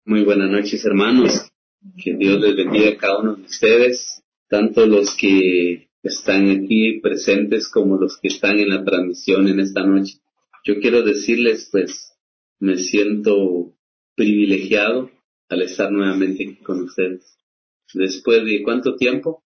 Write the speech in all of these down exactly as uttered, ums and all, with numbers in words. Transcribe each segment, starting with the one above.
Muy buenas noches, hermanos. Que Dios les bendiga a cada uno de ustedes, tanto los que están aquí presentes como los que están en la transmisión en esta noche. Yo quiero decirles, pues, me siento privilegiado al estar nuevamente aquí con ustedes. Después de ¿cuánto tiempo?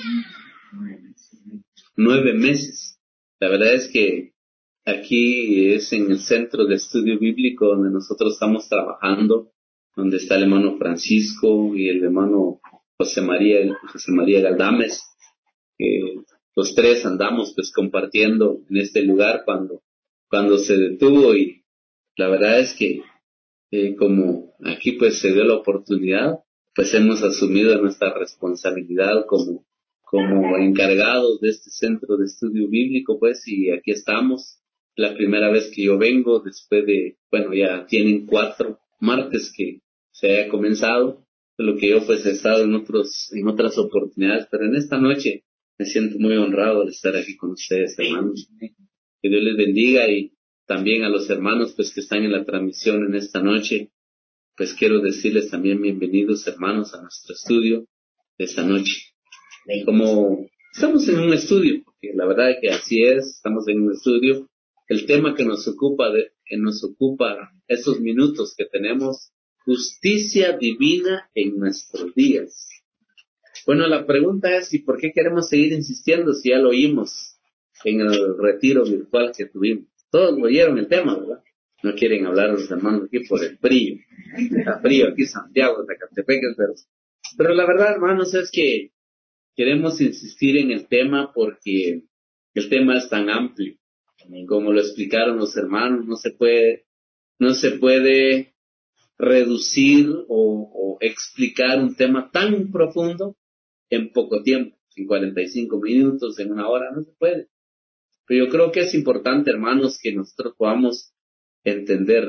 Nueve meses. La verdad es que aquí es en el Centro de Estudio Bíblico donde nosotros estamos trabajando, donde está el hermano Francisco y el hermano José María, José María Galdames. Eh, los tres andamos pues compartiendo en este lugar cuando, cuando se detuvo, y la verdad es que eh, como aquí pues se dio la oportunidad, pues hemos asumido nuestra responsabilidad como, como encargados de este Centro de Estudio Bíblico, pues, y aquí estamos. La primera vez que yo vengo después de, bueno, ya tienen cuatro martes que se haya comenzado, de lo que yo pues he estado en otros, en otras oportunidades, pero en esta noche me siento muy honrado de estar aquí con ustedes, hermanos. Que Dios les bendiga, y también a los hermanos pues que están en la transmisión en esta noche, pues quiero decirles también bienvenidos, hermanos, a nuestro estudio de esta noche. Como estamos en un estudio, porque la verdad es que así es, estamos en un estudio, el tema que nos ocupa, de, que nos ocupa estos minutos que tenemos, justicia divina en nuestros días. Bueno, la pregunta es, ¿y por qué queremos seguir insistiendo si ya lo oímos en el retiro virtual que tuvimos? Todos oyeron el tema, ¿verdad? No quieren hablar los hermanos aquí por el frío. Está frío aquí Santiago, Zacatepec, pero, pero la verdad, hermanos, es que queremos insistir en el tema porque el tema es tan amplio. Como lo explicaron los hermanos, no se puede, no se puede reducir o, o explicar un tema tan profundo en poco tiempo, en cuarenta y cinco minutos, en una hora, no se puede. Pero yo creo que es importante, hermanos, que nosotros podamos entender.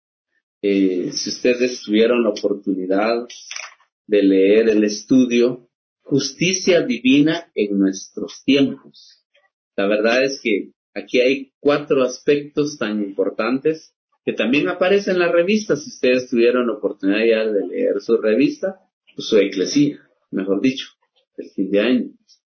Eh, si ustedes tuvieron la oportunidad de leer el estudio Justicia Divina en nuestros tiempos, la verdad es que aquí hay cuatro aspectos tan importantes que también aparecen en la revista. Si ustedes tuvieron la oportunidad ya de leer su revista, pues su eclesía, mejor dicho, el fin de año.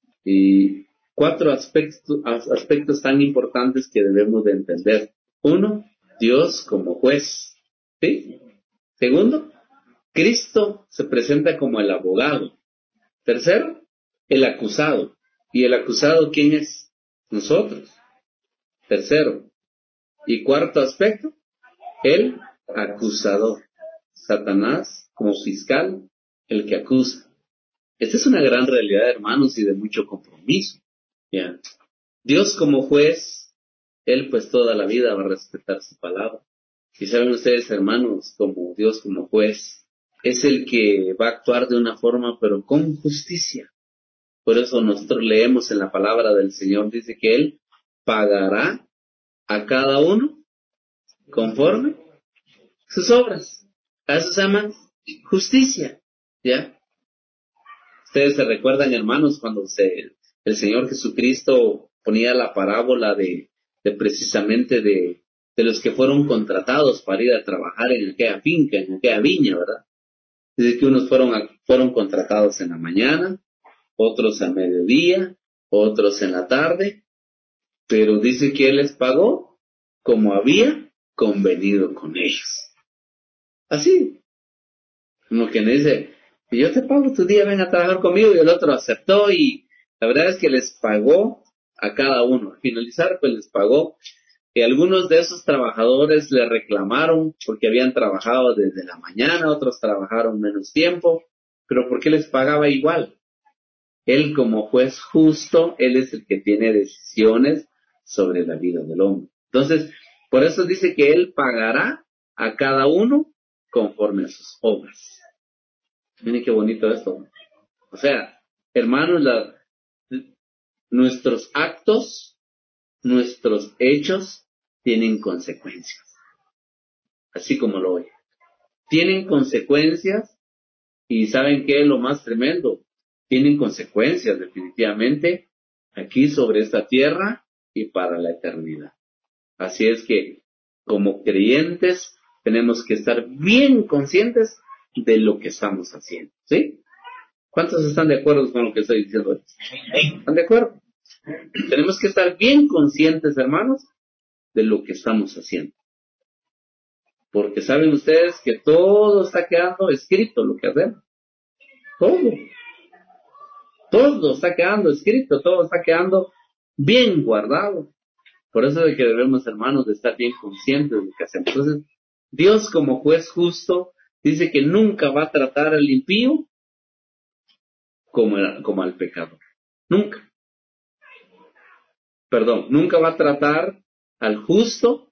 Y cuatro aspectos, aspectos tan importantes que debemos de entender. Uno, Dios como juez. ¿Sí? Segundo, Cristo se presenta como el abogado. Tercero, el acusado. ¿Y el acusado quién es? Nosotros. Tercero. Y cuarto aspecto, el acusador. Satanás como fiscal, el que acusa. Esta es una gran realidad, hermanos, y de mucho compromiso. ¿Ya? Dios como juez, Él pues toda la vida va a respetar su palabra. Y saben ustedes, hermanos, como Dios como juez, es el que va a actuar de una forma, pero con justicia. Por eso nosotros leemos en la palabra del Señor, dice que Él pagará a cada uno conforme sus obras. A eso se llama justicia. ¿Ya? Ustedes se recuerdan, hermanos, cuando se, el Señor Jesucristo ponía la parábola de, de precisamente de, de los que fueron contratados para ir a trabajar en aquella finca, en aquella viña, ¿verdad? Dice que unos fueron, a, fueron contratados en la mañana, otros a mediodía, otros en la tarde, pero dice que Él les pagó como había convenido con ellos. Así, como quien dice, yo te pago tu día, ven a trabajar conmigo, y el otro aceptó, y la verdad es que les pagó a cada uno. Al finalizar, pues les pagó. Y algunos de esos trabajadores le reclamaron porque habían trabajado desde la mañana, otros trabajaron menos tiempo, pero ¿por qué les pagaba igual? Él como juez justo, Él es el que tiene decisiones sobre la vida del hombre. Entonces, por eso dice que Él pagará a cada uno conforme a sus obras. Miren qué bonito esto. O sea, hermanos, la, nuestros actos, nuestros hechos tienen consecuencias. Así como lo oyen. Tienen consecuencias, y ¿saben qué es lo más tremendo? Tienen consecuencias definitivamente aquí sobre esta tierra y para la eternidad. Así es que como creyentes tenemos que estar bien conscientes de lo que estamos haciendo. ¿Sí? ¿Cuántos están de acuerdo con lo que estoy diciendo? ¿Están de acuerdo? Tenemos que estar bien conscientes, hermanos, de lo que estamos haciendo. Porque saben ustedes que todo está quedando escrito lo que hacemos. Todo. Todo está quedando escrito, todo está quedando bien guardado. Por eso es que debemos, hermanos, de estar bien conscientes de lo que hacemos. Entonces, Dios como juez justo dice que nunca va a tratar al impío como, como al pecador. Nunca. Perdón, nunca va a tratar al justo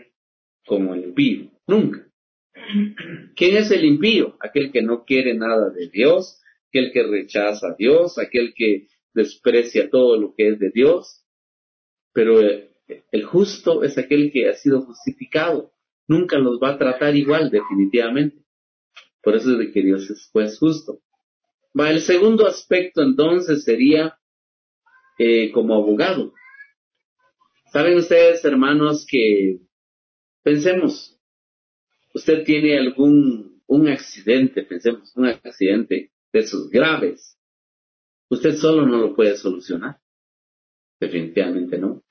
como el impío. Nunca. ¿Quién es el impío? Aquel que no quiere nada de Dios, aquel que rechaza a Dios, aquel que desprecia todo lo que es de Dios. Pero el, el justo es aquel que ha sido justificado. Nunca los va a tratar igual, definitivamente. Por eso es de que Dios es juez justo. Va, el segundo aspecto entonces sería eh, como abogado. ¿Saben ustedes, hermanos, que pensemos, usted tiene algún un accidente, pensemos, un accidente de esos graves, usted solo no lo puede solucionar? Definitivamente no.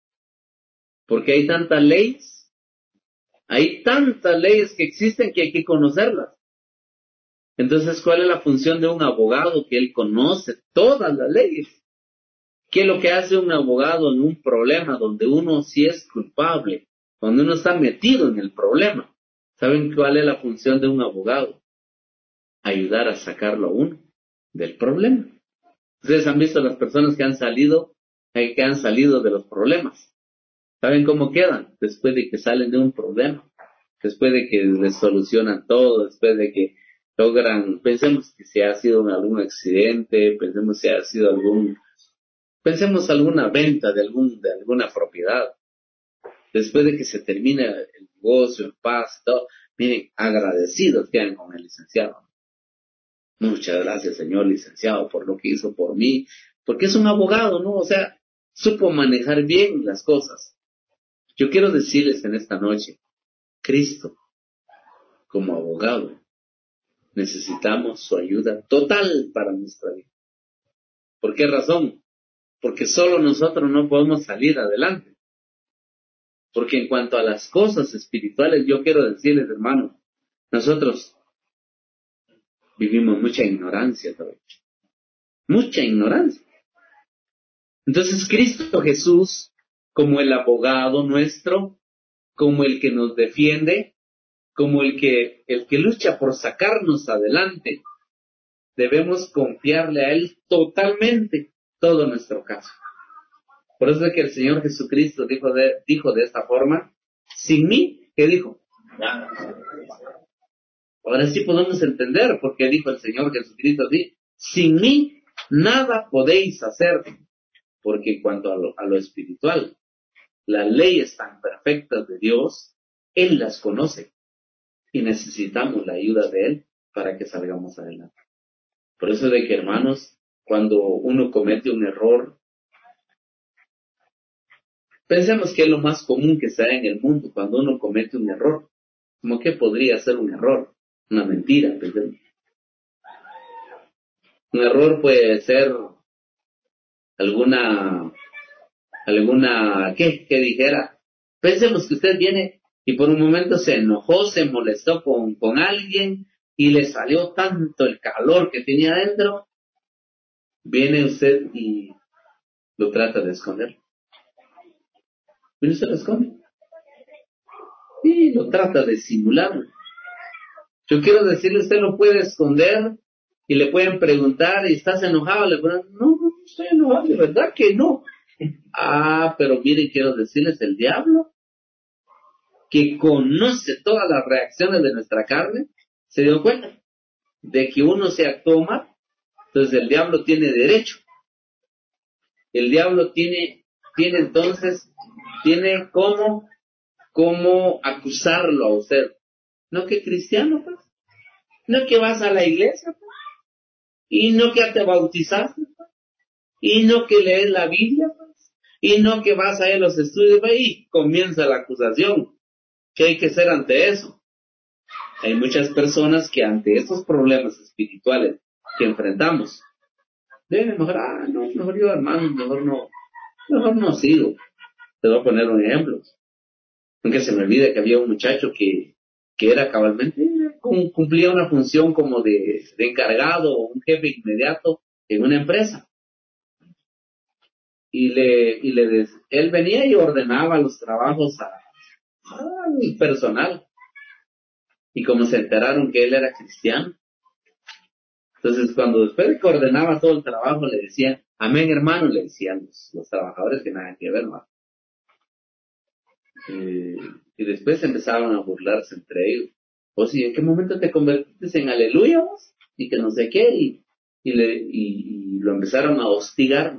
Porque hay tantas leyes, hay tantas leyes que existen que hay que conocerlas. Entonces, ¿cuál es la función de un abogado? Que él conoce todas las leyes. ¿Qué es lo que hace un abogado en un problema donde uno sí es culpable, donde uno está metido en el problema? ¿Saben cuál es la función de un abogado? Ayudar a sacarlo a uno del problema. Ustedes han visto las personas que han salido, que han salido de los problemas. ¿Saben cómo quedan? Después de que salen de un problema, después de que les solucionan todo, después de que logran, pensemos que si ha sido algún accidente, pensemos si ha sido algún, pensemos alguna venta de algún, de alguna propiedad. Después de que se termina el negocio, en paz, todo, miren, agradecidos quedan con el licenciado. Muchas gracias, señor licenciado, por lo que hizo por mí, porque es un abogado, ¿no? O sea, supo manejar bien las cosas. Yo quiero decirles en esta noche, Cristo, como abogado, necesitamos su ayuda total para nuestra vida. ¿Por qué razón? Porque solo nosotros no podemos salir adelante. Porque en cuanto a las cosas espirituales, yo quiero decirles, hermanos, nosotros vivimos mucha ignorancia todavía. Mucha ignorancia. Entonces Cristo Jesús, como el abogado nuestro, como el que nos defiende, como el que, el que lucha por sacarnos adelante, debemos confiarle a Él totalmente todo nuestro caso. Por eso es que el Señor Jesucristo dijo de, dijo de esta forma, sin mí, ¿qué dijo? Nada. Ahora sí podemos entender por qué dijo el Señor Jesucristo así, sin mí nada podéis hacer, porque en cuanto a lo, a lo espiritual, las leyes tan perfectas de Dios, Él las conoce y necesitamos la ayuda de Él para que salgamos adelante. Por eso es de que, hermanos, cuando uno comete un error, pensemos que es lo más común que se da en el mundo cuando uno comete un error. ¿Cómo que podría ser un error? Una mentira, pensemos. Un error puede ser alguna, alguna, ¿qué? Que dijera. Pensemos que usted viene y por un momento se enojó, se molestó con, con alguien y le salió tanto el calor que tenía adentro. Viene usted y lo trata de esconder. Y usted lo esconde. Y lo trata de simular. Yo quiero decirle, usted lo puede esconder y le pueden preguntar, ¿y estás enojado? Le pueden, no, no estoy enojado, de verdad que no. Ah, pero mire, quiero decirles, el diablo, que conoce todas las reacciones de nuestra carne, se dio cuenta de que uno se actuó mal. Entonces el diablo tiene derecho. El diablo tiene, tiene entonces, tiene cómo, cómo acusarlo a usted. No que cristiano, pues. No que vas a la iglesia, pues. Y no que te bautizaste, pues. Y no que lees la Biblia, pues. Y no que vas a ir a los estudios, pues. Y comienza la acusación. ¿Qué hay que hacer ante eso? Hay muchas personas que ante estos problemas espirituales que enfrentamos, deben mejor, ah, no, mejor yo, hermano, mejor no, mejor no sigo. Te voy a poner un ejemplo. Nunca se me olvide que había un muchacho que, que era cabalmente, cum- cumplía una función como de, de encargado o un jefe inmediato en una empresa. Y le, y le des- él venía y ordenaba los trabajos a, al personal. Y como se enteraron que él era cristiano, entonces cuando después de que ordenaba todo el trabajo le decían, amén hermano, le decían los, los trabajadores que nada que ver, ¿no? Eh, y después empezaron a burlarse entre ellos. O si, ¿en qué momento te convertiste en aleluya vos? Y que no sé qué, y, y, le, y, y lo empezaron a hostigar.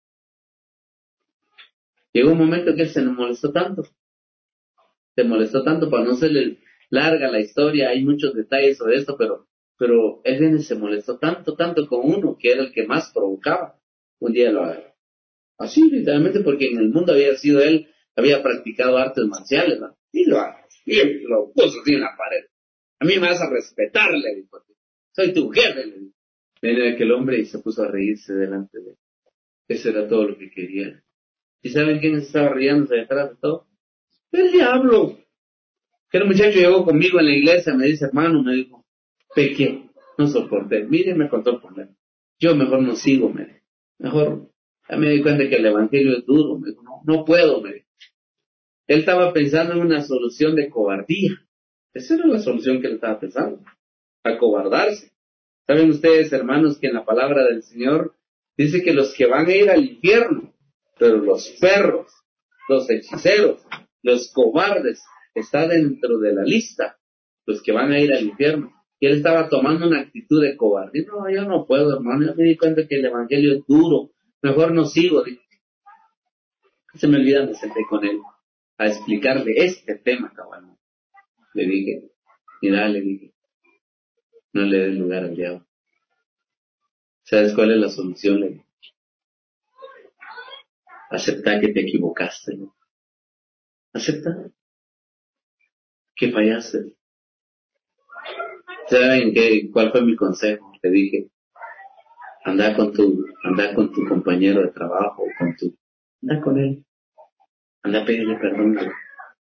Llegó un momento que él se molestó tanto, se molestó tanto, para no serle larga la historia, hay muchos detalles sobre esto, pero, pero él viene y se molestó tanto, tanto con uno, que era el que más provocaba. Un día lo agarró. Así, literalmente, porque en el mundo había sido él, había practicado artes marciales, ¿no? Y lo agarró, y lo puso así en la pared. A mí me vas a respetar, le dijo. Soy tu jefe, le dijo. Viene aquel hombre y se puso a reírse delante de él. Eso era todo lo que quería. ¿Y saben quién estaba riéndose detrás de todo? El diablo. Que el muchacho llegó conmigo en la iglesia, me dice, hermano, me dijo, pequé, no soporté. Mire, me contó el problema. Yo mejor no sigo, me dijo. Mejor, ya me di cuenta que el evangelio es duro, me dijo, no, no puedo, me dijo. Él estaba pensando en una solución de cobardía. Esa era la solución que él estaba pensando, acobardarse. ¿Saben ustedes, hermanos, que en la palabra del Señor dice que los que van a ir al infierno, pero los perros, los hechiceros, los cobardes, está dentro de la lista, los que van a ir al infierno? Y él estaba tomando una actitud de cobardía. No, yo no puedo, hermano, yo me di cuenta que el evangelio es duro, mejor no sigo. Se me olvida, me senté con él a explicarle este tema, cabrón. Le dije, mira, le dije, no le des lugar al diablo. ¿Sabes cuál es la solución? Le dije, acepta que te equivocaste, ¿no? Acepta que fallaste. ¿Saben qué, cuál fue mi consejo? Le dije, anda con tu, anda con tu compañero de trabajo, con tu, anda con él, anda a pedirle perdón, ¿no?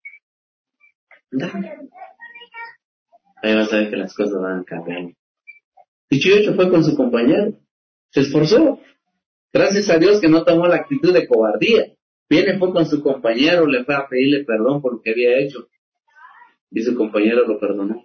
Anda. Ahí vas a ver que las cosas van a cambiar. Dicho y hecho, fue con su compañero, se esforzó. Gracias a Dios que no tomó la actitud de cobardía. Viene, fue con su compañero, le fue a pedirle perdón por lo que había hecho. Y su compañero lo perdonó.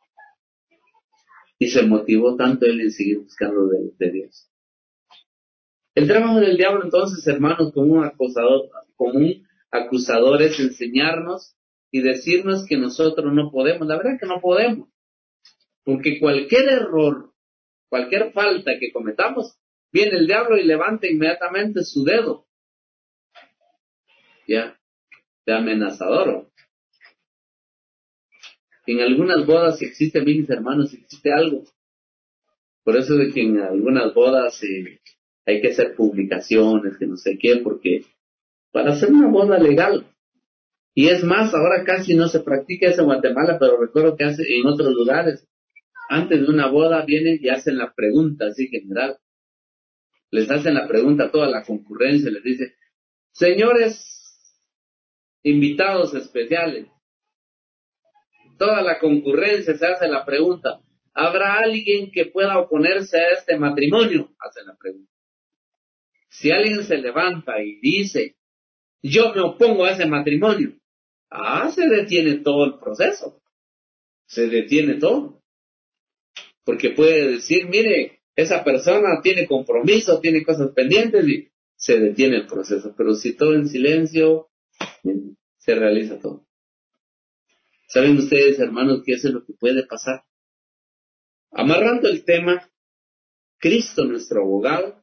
Y se motivó tanto él en seguir buscando de, de Dios. El trabajo del diablo, entonces, hermanos, como un acusador, como un acusador, es enseñarnos y decirnos que nosotros no podemos. La verdad es que no podemos. Porque cualquier error, cualquier falta que cometamos, viene el diablo y levanta inmediatamente su dedo. Ya, de amenazador. En algunas bodas existe, mis hermanos, existe algo. Por eso de que en algunas bodas eh, hay que hacer publicaciones, que no sé qué, porque para hacer una boda legal. Y es más, ahora casi no se practica eso en Guatemala, pero recuerdo que hace en otros lugares. Antes de una boda vienen y hacen la pregunta, así general. Les hacen la pregunta a toda la concurrencia, les dice, señores invitados especiales, toda la concurrencia se hace la pregunta, ¿habrá alguien que pueda oponerse a este matrimonio? Hacen la pregunta. Si alguien se levanta y dice, yo me opongo a ese matrimonio, ah, se detiene todo el proceso. Se detiene todo. Porque puede decir, mire, esa persona tiene compromiso, tiene cosas pendientes y se detiene el proceso. Pero si todo en silencio, se realiza todo. ¿Saben ustedes, hermanos, qué es lo que puede pasar? Amarrando el tema, Cristo nuestro abogado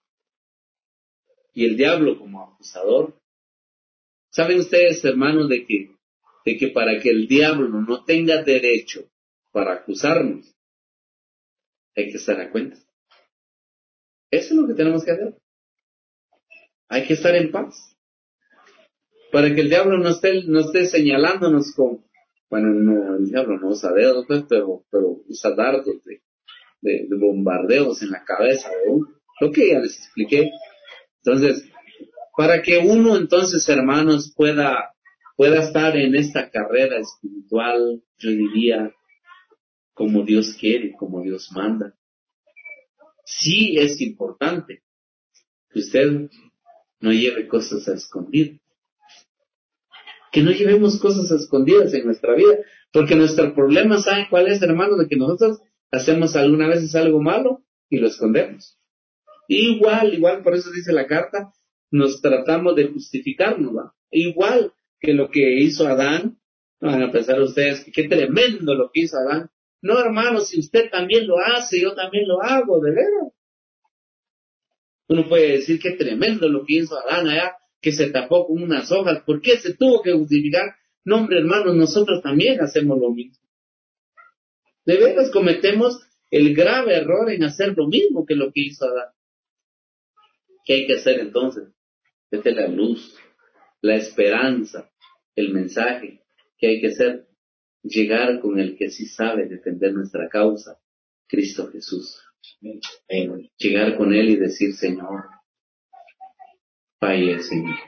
y el diablo como acusador. ¿Saben ustedes, hermanos, de que, de que para que el diablo no tenga derecho para acusarnos, hay que estar a cuenta? Eso es lo que tenemos que hacer. Hay que estar en paz. Para que el diablo no esté, no esté señalándonos con, bueno, no, el diablo no usa dedos, pues, pero, pero usa dardos de, de, de bombardeos en la cabeza de uno. Lo que ya les expliqué. Entonces, para que uno entonces, hermanos, pueda, pueda estar en esta carrera espiritual, yo diría, como Dios quiere, como Dios manda. Sí es importante que usted no lleve cosas a escondidas. Que no llevemos cosas a escondidas en nuestra vida. Porque nuestro problema, ¿saben cuál es, hermanos? De que nosotros hacemos alguna vez algo malo y lo escondemos. Igual, igual, por eso dice la carta, nos tratamos de justificarnos, ¿va? Igual que lo que hizo Adán, no van a pensar ustedes que qué tremendo lo que hizo Adán. No, hermano, si usted también lo hace, yo también lo hago, de veras. Uno puede decir que tremendo lo que hizo Adán allá, que se tapó con unas hojas. ¿Por qué se tuvo que justificar? No, hombre, hermanos, nosotros también hacemos lo mismo. De veras cometemos el grave error en hacer lo mismo que lo que hizo Adán. ¿Qué hay que hacer entonces? Esta es la luz, la esperanza, el mensaje. ¿Qué hay que hacer? Llegar con el que sí sabe defender nuestra causa, Cristo Jesús. Amén. Llegar con Él y decir, Señor, Padre, Señor,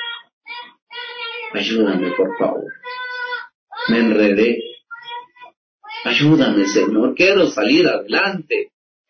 ayúdame por favor. Me enredé. Ayúdame, Señor, quiero salir adelante.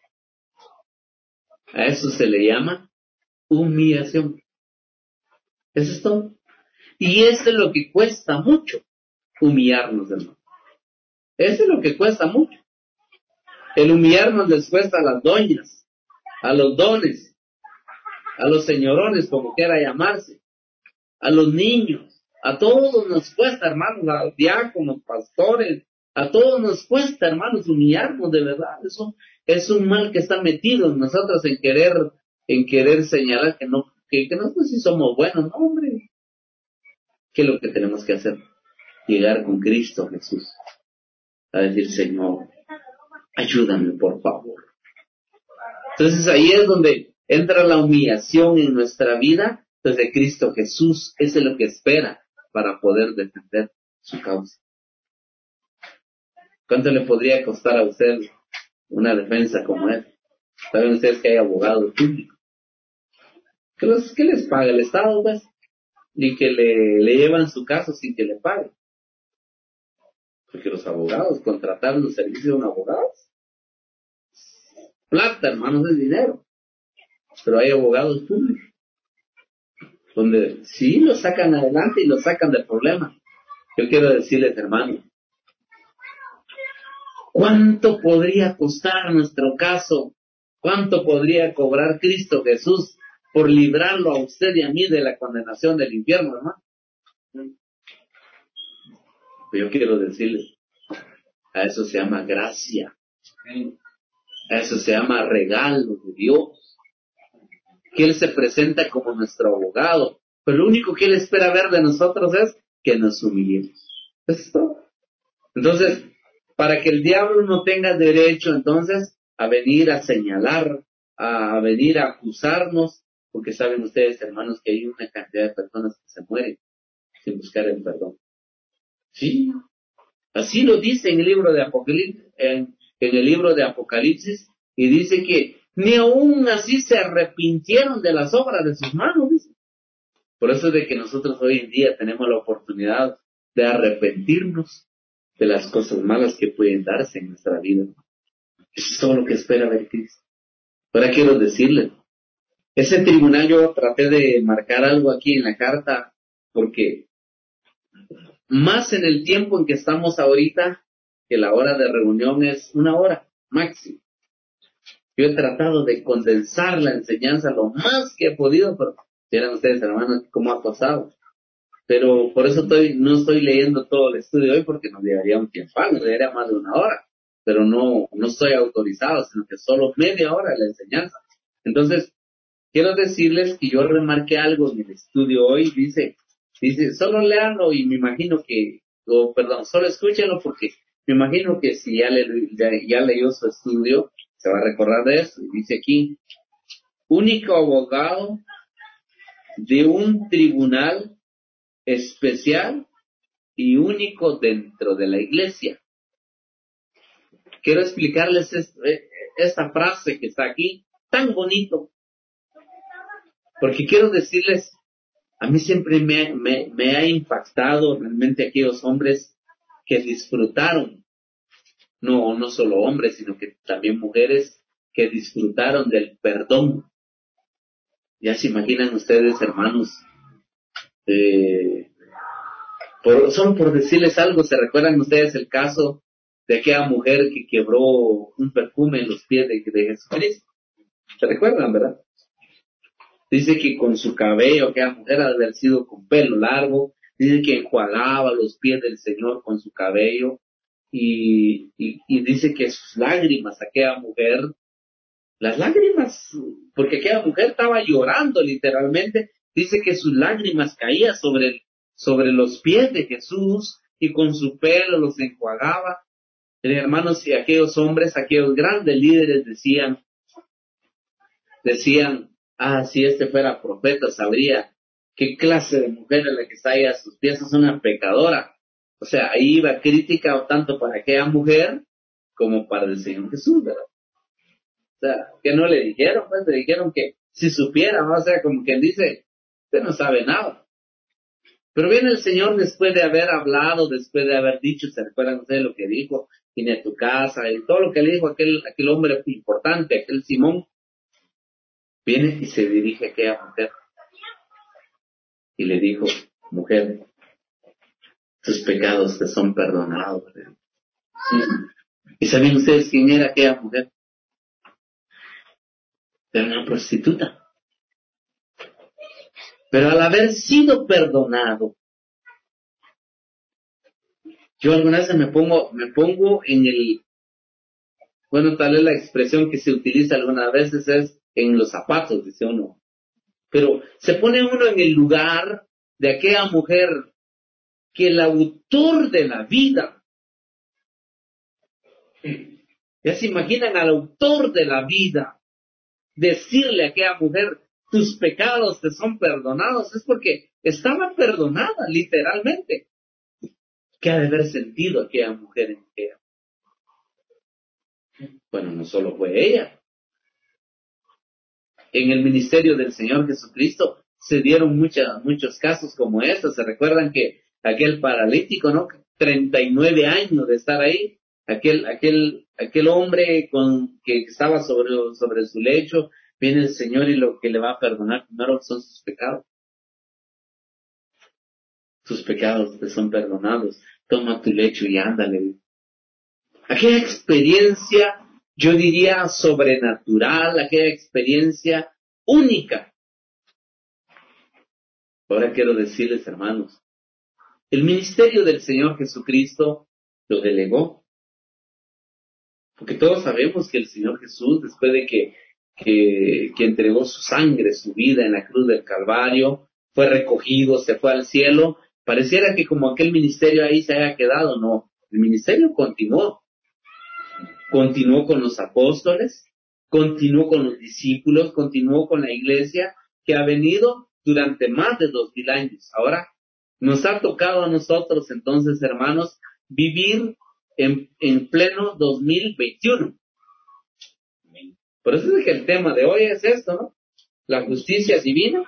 A eso se le llama humillación. Eso es todo. Y eso es lo que cuesta mucho, humillarnos, hermano. Eso es lo que cuesta mucho. El humillarnos les cuesta a las doñas, a los dones, a los señorones, como quiera llamarse, a los niños, a todos nos cuesta, hermanos, a los diáconos, pastores, a todos nos cuesta, hermanos, humillarnos de verdad. Eso es un mal que está metido en nosotros en querer, en querer señalar que no, que, que nosotros sí somos buenos, no, hombre. ¿Qué es lo que tenemos que hacer? Llegar con Cristo Jesús a decir, Señor, ayúdame por favor. Entonces ahí es donde entra la humillación en nuestra vida desde Cristo Jesús. Eso es lo que espera para poder defender su causa. ¿Cuánto le podría costar a usted una defensa como esta? Saben ustedes que hay abogados públicos. ¿Qué, los, qué les paga el Estado, pues? Y que le, le llevan su caso sin que le paguen. Porque los abogados, contratar los servicios de un abogado, plata, hermanos, es dinero. Pero hay abogados públicos donde sí lo sacan adelante y lo sacan del problema. Yo quiero decirles, hermanos, ¿cuánto podría costar nuestro caso? ¿Cuánto podría cobrar Cristo Jesús por librarlo a usted y a mí de la condenación del infierno, hermano? Yo quiero decirles, a eso se llama gracia. A eso se llama regalo de Dios. Que Él se presenta como nuestro abogado. Pero lo único que Él espera ver de nosotros es que nos humillemos. Eso es todo. Entonces, para que el diablo no tenga derecho, entonces, a venir a señalar, a venir a acusarnos, porque saben ustedes, hermanos, que hay una cantidad de personas que se mueren sin buscar el perdón. Sí, así lo dice en el libro de Apocalipsis, en, en el libro de Apocalipsis, y dice que ni aún así se arrepintieron de las obras de sus manos, dice. Por eso es de que nosotros hoy en día tenemos la oportunidad de arrepentirnos de las cosas malas que pueden darse en nuestra vida. Eso es todo lo que espera ver Cristo. Ahora quiero decirles, ese tribunal, yo traté de marcar algo aquí en la carta, porque más en el tiempo en que estamos ahorita, que la hora de reunión es una hora máximo. Yo he tratado de condensar la enseñanza lo más que he podido, pero vieran ustedes, hermanos, cómo ha pasado. Pero por eso estoy, no estoy leyendo todo el estudio hoy, porque nos llevaría un tiempo, nos llevaría más de una hora. Pero no, no estoy autorizado, sino que solo media hora de la enseñanza. Entonces, quiero decirles que yo remarqué algo en el estudio hoy, dice, dice, solo léanlo y me imagino que, o perdón, solo escúchenlo porque me imagino que si ya, le, ya, ya leyó su estudio, se va a recordar de eso. Y dice aquí, único abogado de un tribunal especial y único dentro de la iglesia. Quiero explicarles esto, esta frase que está aquí, tan bonito, porque quiero decirles, a mí siempre me, me, me ha impactado realmente aquellos hombres que disfrutaron, no, no solo hombres, sino que también mujeres que disfrutaron del perdón. Ya se imaginan ustedes, hermanos, eh, por, solo por decirles algo, ¿se recuerdan ustedes el caso de aquella mujer que quebró un perfume en los pies de, de Jesucristo? ¿Se recuerdan, verdad? Dice que con su cabello, aquella mujer ha de haber sido con pelo largo, dice que enjuagaba los pies del Señor con su cabello, y, y, y dice que sus lágrimas, aquella mujer, las lágrimas, porque aquella mujer estaba llorando literalmente, dice que sus lágrimas caían sobre, sobre los pies de Jesús, y con su pelo los enjuagaba. Y hermanos, y aquellos hombres, aquellos grandes líderes decían, decían, ah, si este fuera profeta, sabría qué clase de mujer es la que está ahí a sus pies, es una pecadora. O sea, ahí iba crítica tanto para aquella mujer como para el Señor Jesús, ¿verdad? O sea, que no le dijeron, pues le dijeron que si supiera, ¿no? O sea, como quien dice, usted no sabe nada. Pero viene el Señor después de haber hablado, después de haber dicho, ¿se recuerdan ustedes lo que dijo? Vine a tu casa, y todo lo que le dijo aquel, aquel hombre importante, aquel Simón. Viene y se dirige a aquella mujer y le dijo, mujer, tus pecados te son perdonados. ¿Sí? ¿Y saben ustedes quién era aquella mujer? Era una prostituta. Pero al haber sido perdonado, yo alguna vez me pongo, me pongo en el, bueno, tal vez la expresión que se utiliza algunas veces es en los zapatos, dice uno. Pero se pone uno en el lugar de aquella mujer que el autor de la vida, ya se imaginan al autor de la vida decirle a aquella mujer, tus pecados te son perdonados, es porque estaba perdonada literalmente. ¿Qué ha de haber sentido aquella mujer en ella? Bueno, no solo fue ella. En el ministerio del Señor Jesucristo se dieron muchas, muchos casos como estos. ¿Se recuerdan que aquel paralítico, ¿no? treinta y nueve años de estar ahí, aquel, aquel, aquel hombre con, que estaba sobre, sobre su lecho, viene el Señor y lo que le va a perdonar primero son sus pecados. Tus pecados te son perdonados. Toma tu lecho y ándale. Aquella experiencia, yo diría sobrenatural, aquella experiencia única. Ahora quiero decirles, hermanos, el ministerio del Señor Jesucristo lo delegó. Porque todos sabemos que el Señor Jesús, después de que, que, que entregó su sangre, su vida en la cruz del Calvario, fue recogido, se fue al cielo, pareciera que como aquel ministerio ahí se haya quedado. No, el ministerio continuó. Continuó con los apóstoles, continuó con los discípulos, continuó con la iglesia que ha venido durante más de dos mil años. Ahora, nos ha tocado a nosotros entonces, hermanos, vivir en, en pleno dos mil veintiuno. Por eso es que el tema de hoy es esto, ¿no? La justicia divina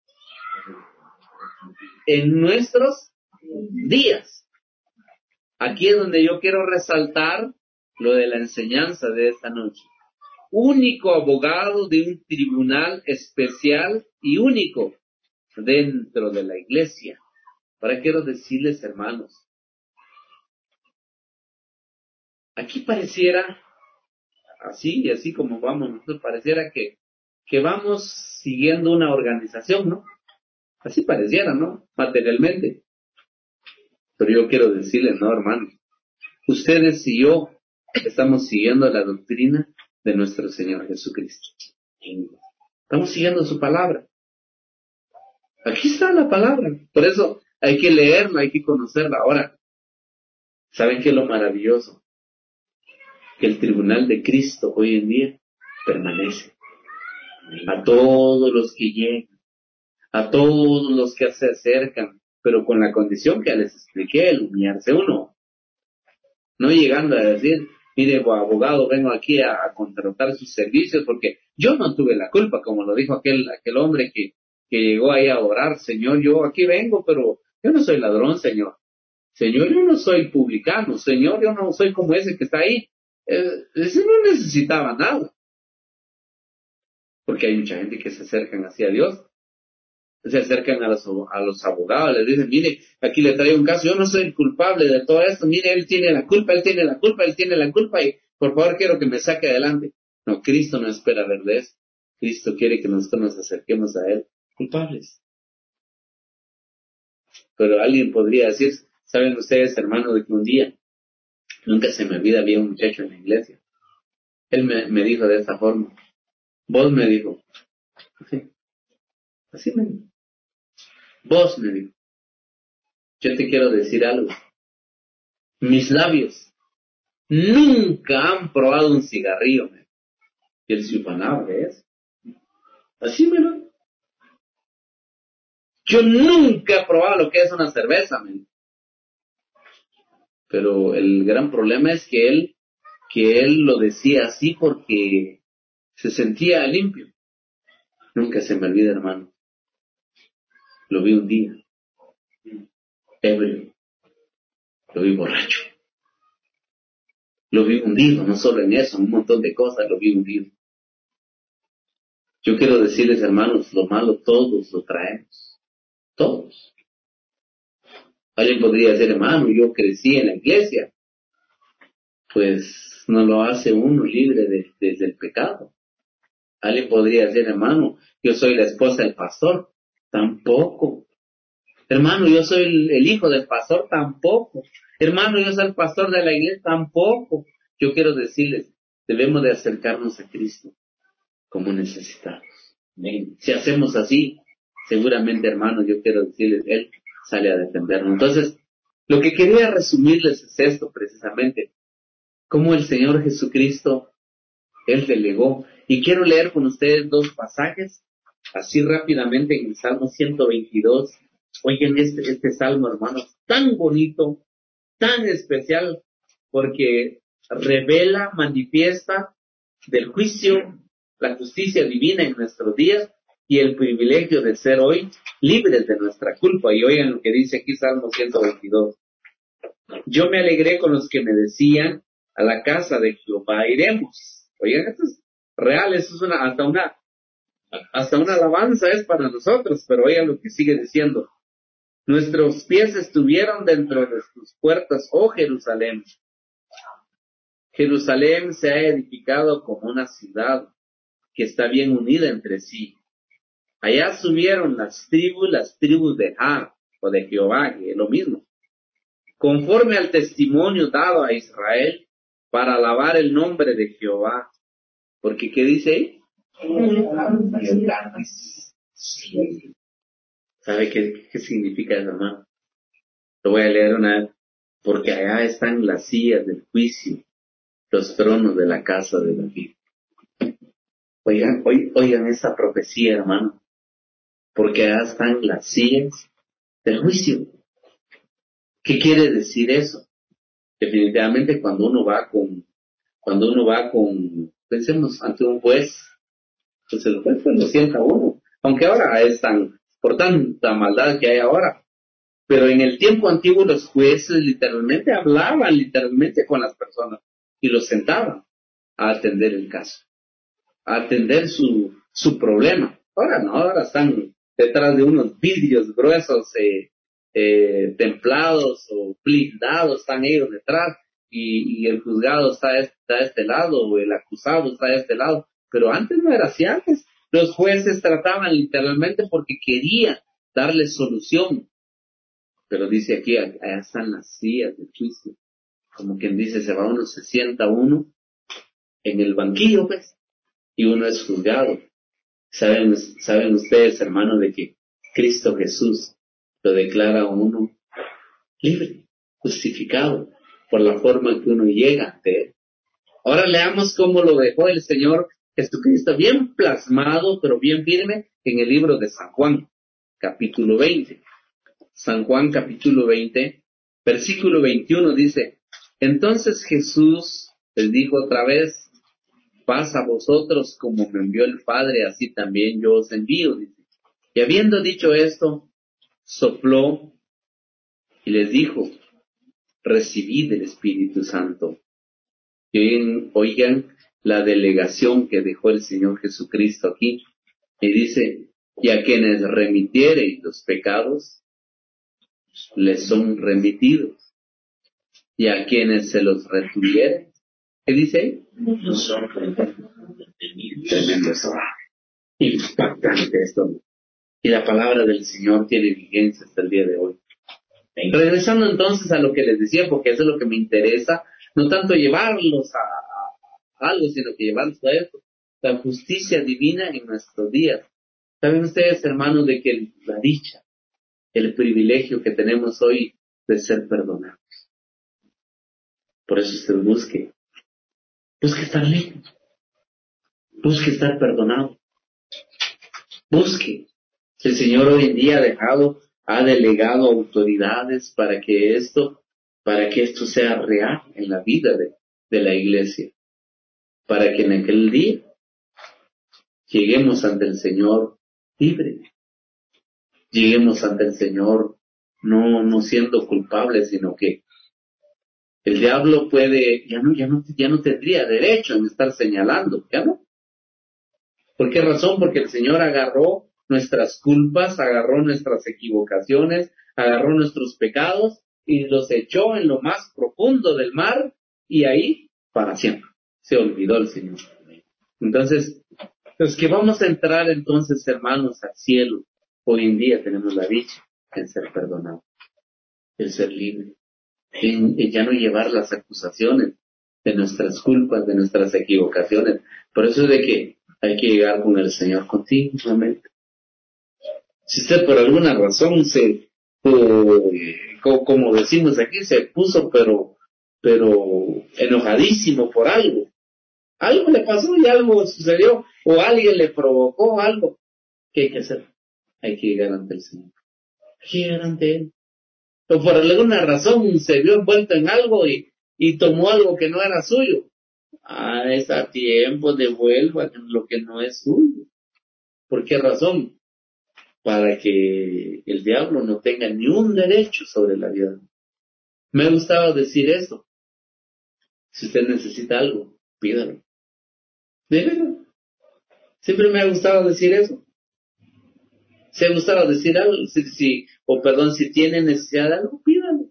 en nuestros días. Aquí es donde yo quiero resaltar lo de la enseñanza de esta noche. Único abogado de un tribunal especial y único dentro de la iglesia. Ahora quiero decirles, hermanos, aquí pareciera, así y así como vamos, nosotros pareciera que, que vamos siguiendo una organización, ¿no? Así pareciera, ¿no? Materialmente. Pero yo quiero decirles, no, hermanos, ustedes y yo estamos siguiendo la doctrina de nuestro Señor Jesucristo. Estamos siguiendo su palabra. Aquí está la palabra. Por eso hay que leerla, hay que conocerla. Ahora, ¿saben qué es lo maravilloso? Que el tribunal de Cristo hoy en día permanece. A todos los que llegan, a todos los que se acercan, pero con la condición que les expliqué, el humillarse uno. No llegando a decir, mire, abogado, vengo aquí a, a contratar sus servicios porque yo no tuve la culpa, como lo dijo aquel, aquel hombre que, que llegó ahí a orar. Señor, yo aquí vengo, pero yo no soy ladrón, Señor. Señor, yo no soy publicano. Señor, yo no soy como ese que está ahí. Eh, ese no necesitaba nada. Porque hay mucha gente que se acercan hacia Dios. Se acercan a los, a los abogados, les dicen, mire, aquí le traigo un caso, yo no soy el culpable de todo esto, mire, él tiene la culpa, él tiene la culpa, él tiene la culpa, y por favor quiero que me saque adelante. No, Cristo no espera ver de eso. Cristo quiere que nosotros nos acerquemos a Él culpables. Pero alguien podría decir, ¿saben ustedes, hermanos, de que un día, nunca se me olvida, había un muchacho en la iglesia? Él me, me dijo de esta forma, vos me dijo, así, así me dijo, vos me dijo, yo te quiero decir algo. Mis labios nunca han probado un cigarrillo, man. Y él se ufanaba de eso. Así me lo. Yo nunca he probado lo que es una cerveza, man. Pero el gran problema es que él, que él lo decía así porque se sentía limpio. Nunca se me olvida, hermano. Lo vi un día, ebrio. Lo vi borracho. Lo vi hundido, no solo en eso, un montón de cosas lo vi hundido. Yo quiero decirles, hermanos, lo malo todos lo traemos. Todos. Alguien podría decir, hermano, yo crecí en la iglesia. Pues no lo hace uno libre de, de, del pecado. Alguien podría decir, hermano, yo soy la esposa del pastor. Tampoco. Hermano, yo soy el, el hijo del pastor. Tampoco. Hermano, yo soy el pastor de la iglesia. Tampoco. Yo quiero decirles, debemos de acercarnos a Cristo como necesitados. Amén. Si hacemos así, seguramente, hermano, yo quiero decirles, Él sale a defendernos. Entonces, lo que quería resumirles es esto precisamente, cómo el Señor Jesucristo, Él delegó. Y quiero leer con ustedes dos pasajes, así rápidamente, en el Salmo ciento veintidós. Oigan este, este Salmo, hermanos, tan bonito, tan especial, porque revela, manifiesta del juicio, la justicia divina en nuestros días y el privilegio de ser hoy libres de nuestra culpa. Y oigan lo que dice aquí Salmo ciento veintidós. Yo me alegré con los que me decían, a la casa de Jehová iremos. Oigan, esto es real, esto es una, hasta una, hasta una alabanza es para nosotros, pero oigan lo que sigue diciendo. Nuestros pies estuvieron dentro de tus puertas, oh Jerusalén. Jerusalén se ha edificado como una ciudad que está bien unida entre sí. Allá subieron las tribus, las tribus de Jah, o de Jehová, que es lo mismo, conforme al testimonio dado a Israel, para alabar el nombre de Jehová. Porque, ¿qué dice ahí? ¿Sabe qué, qué significa eso, hermano? Lo voy a leer una vez. Porque allá están las sillas del juicio, los tronos de la casa de David. Oigan, oigan esa profecía, hermano. Porque allá están las sillas del juicio. ¿Qué quiere decir eso? Definitivamente cuando uno va con, cuando uno va con, pensemos, ante un juez, pues el juez pues lo sienta uno. Aunque ahora es tan, por tanta maldad que hay ahora. Pero en el tiempo antiguo los jueces literalmente hablaban literalmente con las personas y los sentaban a atender el caso, a atender su, su problema. Ahora no, ahora están detrás de unos vidrios gruesos, eh, eh, templados o blindados, están ellos detrás y, y el juzgado está, está a este lado o el acusado está a este lado. Pero antes no era así, antes los jueces trataban literalmente porque querían darle solución. Pero dice aquí, allá están las sillas de juicio. Como quien dice, se va uno, se sienta uno en el banquillo, pues, y uno es juzgado. ¿Saben, saben ustedes, hermanos, de que Cristo Jesús lo declara a uno libre, justificado, por la forma en que uno llega ante Él? Ahora leamos cómo lo dejó el Señor Jesucristo, bien plasmado, pero bien firme, en el libro de San Juan, capítulo veinte. San Juan capítulo veinte, versículo veintiuno dice, entonces Jesús les dijo otra vez, paz a vosotros como me envió el Padre, así también yo os envío. Dice. Y habiendo dicho esto, sopló y les dijo, recibid el Espíritu Santo. Y oigan, oigan la delegación que dejó el Señor Jesucristo aquí. Y dice, y a quienes remitiereis los pecados, les son remitidos. Y a quienes se los retuviere, ¿qué dice ahí? No son remitidos. Tremendo eso. Impactante esto. Y la palabra del Señor tiene vigencia hasta el día de hoy. Regresando entonces a lo que les decía, porque eso es lo que me interesa, no tanto llevarlos a, a algo, sino que llevarlos a esto, la justicia divina en nuestros días. ¿Saben ustedes, hermanos, de que la dicha, el privilegio que tenemos hoy de ser perdonados? Por eso usted busque, busque estar libre, busque estar perdonado, busque. El Señor hoy en día ha dejado, ha delegado autoridades para que esto, para que esto sea real en la vida de, de la iglesia, para que en aquel día lleguemos ante el Señor libre, lleguemos ante el Señor no, no siendo culpables, sino que el diablo puede, ya no, ya no, ya no tendría derecho en estar señalando, ¿ya no? ¿Por qué razón? Porque el Señor agarró nuestras culpas, agarró nuestras equivocaciones, agarró nuestros pecados y los echó en lo más profundo del mar y ahí para siempre. Se olvidó el Señor. Entonces, los que vamos a entrar entonces, hermanos, al cielo, hoy en día tenemos la dicha en ser perdonados, en ser libres, en, en ya no llevar las acusaciones de nuestras culpas, de nuestras equivocaciones. Por eso es de que hay que llegar con el Señor continuamente. Si usted por alguna razón se, eh, como, como decimos aquí, se puso pero, pero enojadísimo por algo, algo le pasó y algo sucedió, o alguien le provocó algo, ¿qué hay que hacer? Hay que llegar ante el Señor, hay que llegar ante Él. O por alguna razón se vio envuelto en algo y, y tomó algo que no era suyo. Ah, es a tiempo, devuelva lo que no es suyo. ¿Por qué razón? Para que el diablo no tenga ni un derecho sobre la vida. Me gustaba decir eso. Si usted necesita algo, pídalo. Dígalo. Siempre me ha gustado decir eso. Si ha gustado decir algo, si, si, o perdón, si tiene necesidad de algo, pídalo.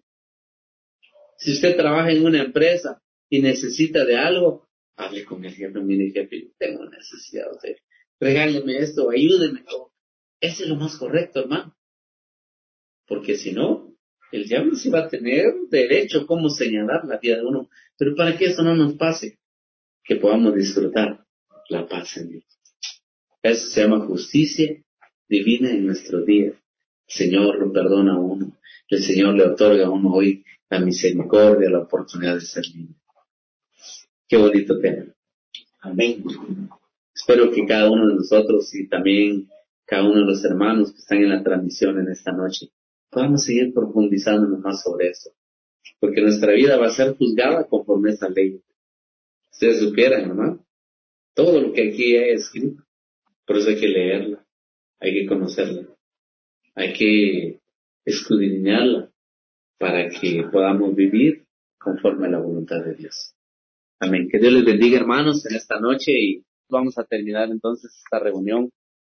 Si usted trabaja en una empresa y necesita de algo, hable con el jefe, mire jefe, yo tengo necesidad de regáleme esto, ayúdeme. Ese es lo más correcto, hermano. Porque si no, el diablo sí va a tener derecho como señalar la vida de uno. Pero para que eso no nos pase, que podamos disfrutar la paz en Dios. Eso se llama justicia divina en nuestros días. El Señor lo perdona a uno. El Señor le otorga a uno hoy la misericordia, la oportunidad de ser libre. Qué bonito tema. Amén. Espero que cada uno de nosotros y también cada uno de los hermanos que están en la transmisión en esta noche podamos seguir profundizando más sobre eso. Porque nuestra vida va a ser juzgada conforme a esta ley. Ustedes supieran, hermano, todo lo que aquí hay escrito. Por eso hay que leerla, hay que conocerla, hay que escudriñarla para que podamos vivir conforme a la voluntad de Dios. Amén. Que Dios les bendiga, hermanos, en esta noche y vamos a terminar entonces esta reunión